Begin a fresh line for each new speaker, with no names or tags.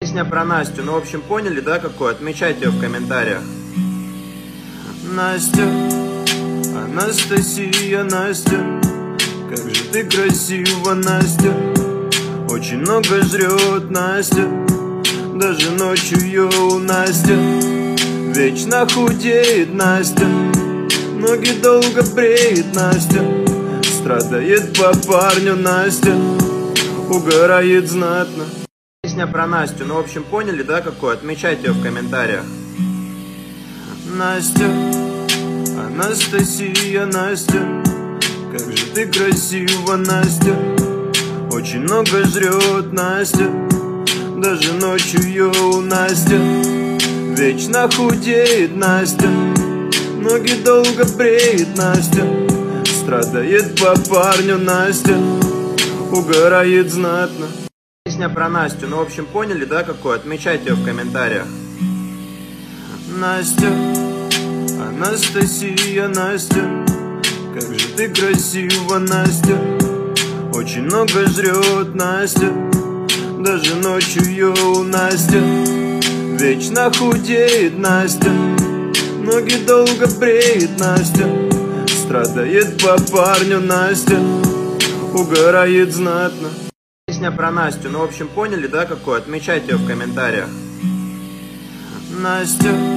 Песня про Настю, ну в общем поняли, да, какой? Отмечайте ее в комментариях. Настя, Анастасия, Настя, как же ты красива, Настя. Очень много жрет Настя, даже ночью йоу, Настя. Вечно худеет Настя, ноги долго бреет Настя. Страдает по парню Настя, угорает знатно. Песня про Настю, ну в общем поняли, да, какой? Отмечайте ее в комментариях. Настя, Анастасия, Настя, как же ты красива, Настя. Очень много жрет Настя, даже ночью йоу, Настя. Вечно худеет Настя, ноги долго бреет Настя. Страдает по парню Настя, угорает знатно. Песня про Настю, ну в общем поняли, да, какой? Отмечайте ее в комментариях. Настя, Анастасия, Настя, как же ты красива, Настя. Очень много жрет Настя, даже ночью йоу, Настя. Вечно худеет Настя, ноги долго бреет Настя. Страдает по парню Настя, угорает знатно. Песня про Настю, ну в общем поняли, да, какой? Отмечайте ее в комментариях. Настя,